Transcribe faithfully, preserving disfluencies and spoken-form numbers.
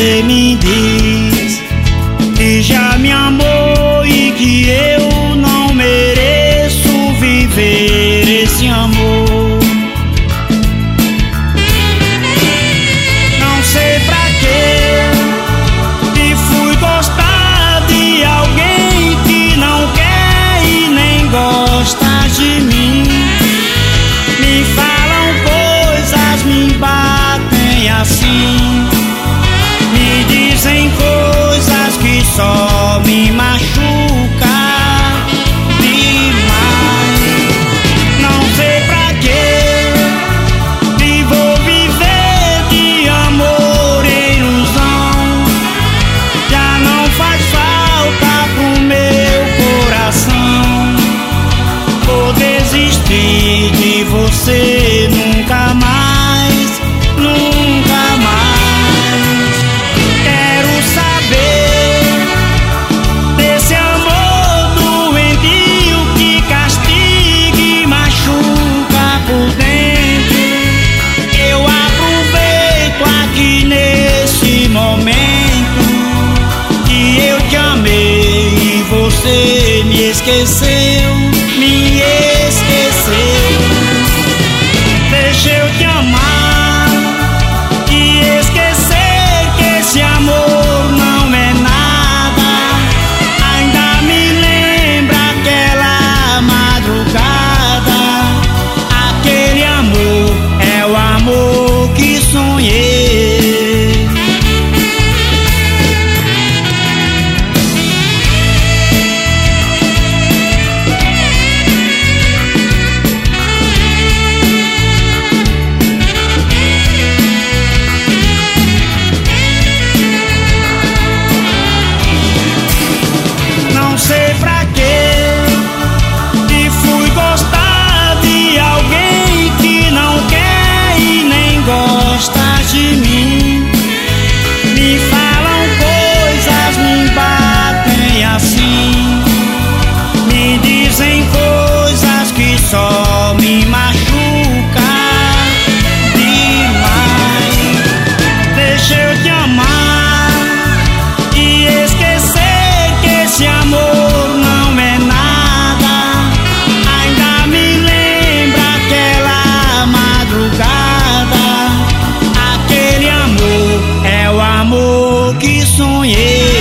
você me diz que já me amou e que eu não mereço viver esse amor. Não sei pra quê que fui gostar de alguém que não quer e nem gosta de mim. Me falam coisas, me batem assim, me dizem coisas que só me machucam demais. Não sei pra quê que vou viver de amor e ilusão. Já não faz falta pro meu coração. Vou desistir de você nunca mais, nunca mais. Quero saber desse amor doentio que castiga e machuca por dentro. Eu aproveito aqui nesse momento que eu te amei e você me esqueceu, me esqueceu. Deixa eu te amar e esquecer que esse amor não é nada. Ainda me lembra aquela madrugada. Aquele amor é o amor que sonhei. Não sei pra quê que fui gostar de alguém que não quer e nem gosta de mim. Me falam coisas, me batem assim, me dizem coisas que só me machucam demais. Deixa eu te amar e esquecer que esse amor não é nada. Ainda me lembra aquela madrugada. Aquele amor é o amor que sonhei.